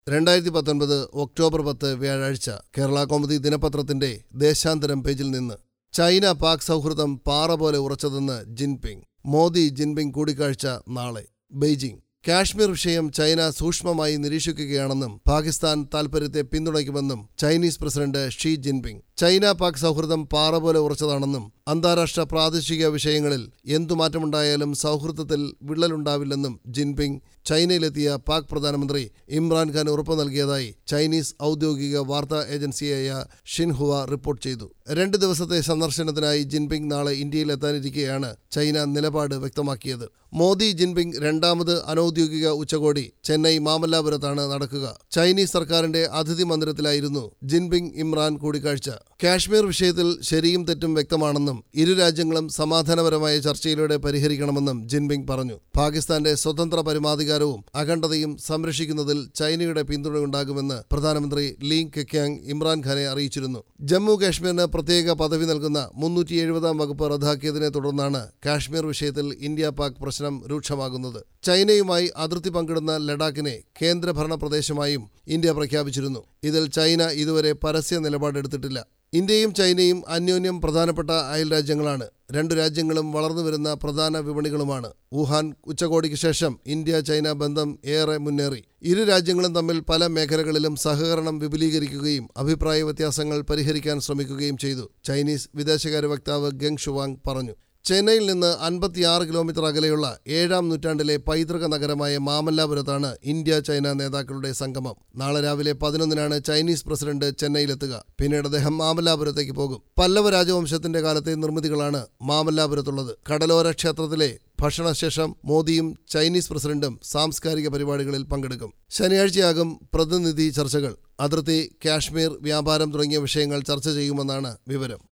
2019 October 10 വ്യാഴാഴ്ച കേരള കൗമുദി ദിനപത്രത്തിന്റെ ദേശാന്തരം പേജിൽ നിന്ന്. ചൈന പാക് സൗഹൃദം പാറ പോലെ ഉറച്ചതെന്ന് ജിൻപിങ്. മോദി ജിൻപിങ് കൂടിക്കാഴ്ച നാളെ. ബെയ്ജിംഗ്. കാശ്മീർ വിഷയം ചൈന സൂക്ഷ്മമായി നിരീക്ഷിക്കുകയാണെന്നും പാകിസ്ഥാൻ താൽപര്യത്തെ പിന്തുണയ്ക്കുമെന്നും Chinese president Xi Jinping. China Pak സൗഹൃദം പാറ പോലെ ഉറച്ചതാണെന്നും അന്താരാഷ്ട്ര പ്രാദേശിക വിഷയങ്ങളിൽ എന്തു മാറ്റമുണ്ടായാലും സൗഹൃദത്തിൽ വിള്ളലുണ്ടാവില്ലെന്നും ജിൻപിങ് ചൈനയിലെത്തിയ പാക് പ്രധാനമന്ത്രി ഇമ്രാൻഖാൻ ഉറപ്പു നൽകിയതായി ചൈനീസ് ഔദ്യോഗിക വാർത്താ ഏജൻസിയായ ഷിൻഹുവ റിപ്പോർട്ട് ചെയ്തു. 2 ദിവസത്തെ സന്ദർശനത്തിനായി ജിൻപിങ് നാളെ ഇന്ത്യയിലെത്താനിരിക്കെയാണ് ചൈന നിലപാട് വ്യക്തമാക്കിയത്. മോദി ജിൻപിങ് രണ്ടാമത് അനൌദ്യോഗിക ഉച്ചകോടി ചെന്നൈ മാമല്ലാപുരത്താണ് നടക്കുക. ചൈനീസ് സർക്കാരിന്റെ അതിഥി മന്ദിരത്തിലായിരുന്നു ജിൻപിങ് ഇമ്രാൻ കൂടിക്കാഴ്ച. കാശ്മീർ വിഷയത്തിൽ ശരിയും തെറ്റും വ്യക്തമാണെന്നും ഇരു രാജ്യങ്ങളും സമാധാനപരമായ ചർച്ചയിലൂടെ പരിഹരിക്കണമെന്നും ജിൻപിങ് പറഞ്ഞു. പാകിസ്ഥാന്റെ സ്വതന്ത്ര പരമാധികാരവും അഖണ്ഡതയും സംരക്ഷിക്കുന്നതിൽ ചൈനയുടെ പിന്തുണയുണ്ടാകുമെന്ന് പ്രധാനമന്ത്രി ലീ കെക്യാങ് ഇമ്രാൻഖാനെ അറിയിച്ചിരുന്നു. ജമ്മു കാശ്മീരിന് പ്രത്യേക പദവി നൽകുന്ന 370-ാം വകുപ്പ് റദ്ദാക്കിയതിനെ തുടർന്നാണ് കാശ്മീർ വിഷയത്തിൽ ഇന്ത്യ പാക് പ്രശ്നം രൂക്ഷമാകുന്നത്. ചൈനയുമായി അതിർത്തി പങ്കിടുന്ന ലഡാക്കിനെ കേന്ദ്രഭരണ പ്രദേശമായും ഇന്ത്യ പ്രഖ്യാപിച്ചിരുന്നു. ഇതിൽ ചൈന ഇതുവരെ പരസ്യ നിലപാടെടുത്തിട്ടില്ല. ഇന്ത്യയും ചൈനയും അന്യോന്യം പ്രധാനപ്പെട്ട അയൽ രാജ്യങ്ങളാണ്. 2 രാജ്യങ്ങളും വളർന്നുവരുന്ന പ്രധാന വിപണികളുമാണ്. വുഹാൻ ഉച്ചകോടിക്ക് ശേഷം ഇന്ത്യ ചൈന ബന്ധം ഏറെ മുന്നേറി. ഇരു രാജ്യങ്ങളും തമ്മിൽ പല മേഖലകളിലും സഹകരണം വിപുലീകരിക്കുകയും അഭിപ്രായ വ്യത്യാസങ്ങൾ പരിഹരിക്കാൻ ശ്രമിക്കുകയും ചെയ്തു. ചൈനീസ് വിദേശകാര്യ വക്താവ് ഗെങ് ഷുവാങ് പറഞ്ഞു. ചെന്നൈയിൽ നിന്ന് 56 കിലോമീറ്റർ അകലെയുള്ള 7-ാം നൂറ്റാണ്ടിലെ പൈതൃക നഗരമായ മാമല്ലാപുരത്താണ് ഇന്ത്യ ചൈന നേതാക്കളുടെ സംഗമം. നാളെ രാവിലെ 11-നാണ് ചൈനീസ് പ്രസിഡന്റ് ചെന്നൈയിലെത്തുക. പിന്നീട് അദ്ദേഹം മാമല്ലാപുരത്തേക്ക് പോകും. പല്ലവ രാജവംശത്തിന്റെ കാലത്തെ നിർമ്മിതികളാണ് മാമല്ലാപുരത്തുള്ളത്. കടലോര ക്ഷേത്രത്തിലെ ഭക്ഷണശേഷം മോദിയും ചൈനീസ് പ്രസിഡന്റും സാംസ്കാരിക പരിപാടികളിൽ പങ്കെടുക്കും. ശനിയാഴ്ചയാകും പ്രതിനിധി ചർച്ചകൾ. അതിർത്തി, കാശ്മീർ, വ്യാപാരം തുടങ്ങിയ വിഷയങ്ങൾ ചർച്ച ചെയ്യുമെന്നാണ് വിവരം.